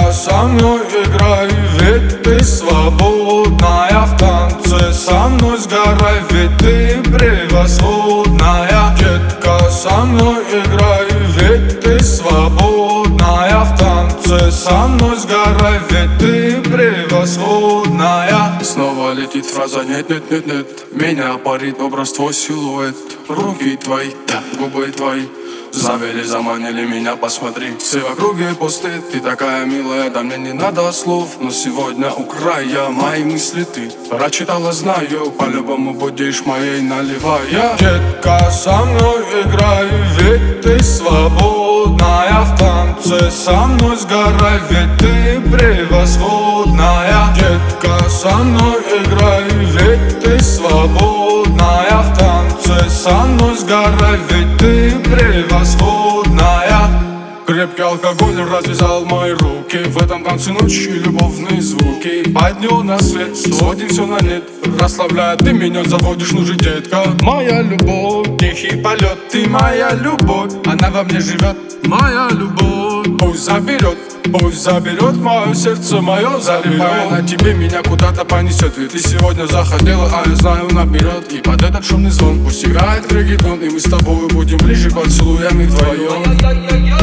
Детка, со мной играй, ведь ты свободная. В танце со мной сгорай, ведь ты превосходная. Детка, со мной играй, ведь ты свободная. В танце со мной сгорай, ведь ты превосходная. Снова летит фраза нет, нет, нет, нет. Меня парит образ твой силуэт. Руки твои, да, губы твои завели, заманили меня, посмотри. Все в округе пусты, ты такая милая, да мне не надо слов. Но сегодня у края мои мысли ты прочитала, знаю. По-любому будешь моей, наливая. Детка, со мной играй, ведь ты свободная. В танце со мной сгорай, ведь ты превосходная. Детка, со мной играй, ведь ты свободная. В танце со мной сгорай, ведь ты превосходная. Крепкий алкоголь развязал мои руки. В этом танце ночи любовные звуки. Поднял на свет, сводим все на нет. Расслабляя, ты меня заводишь, ну же, детка. Моя любовь, тихий полет. Ты моя любовь, она во мне живет. Моя любовь, пусть заберет мое сердце, мое залипая на тебе, меня куда-то понесет. Ведь ты сегодня захотела, а я знаю наперед. И под этот шумный звон пусть играет реггетон. И мы с тобой будем ближе поцелуями вдвоем.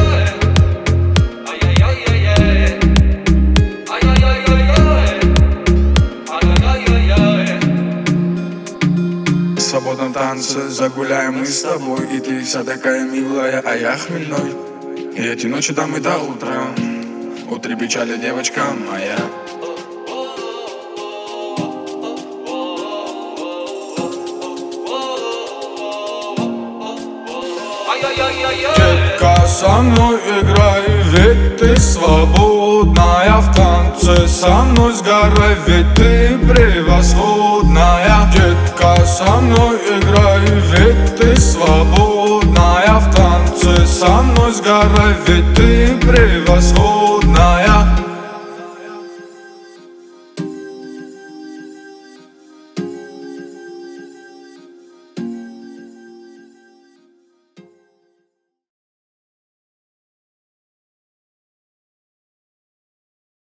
В свободном танце загуляем мы с тобой. И ты вся такая милая, а я хмельной. И эти ночи там и до утра. Утри печали, девочка моя. Детка, со мной играй, ведь ты свободная. В танце со мной сгорай, ведь ты превосходная. Детка, со мной играй, ведь ты свободная. В танце со мной сгорай, ведь ты превосходная.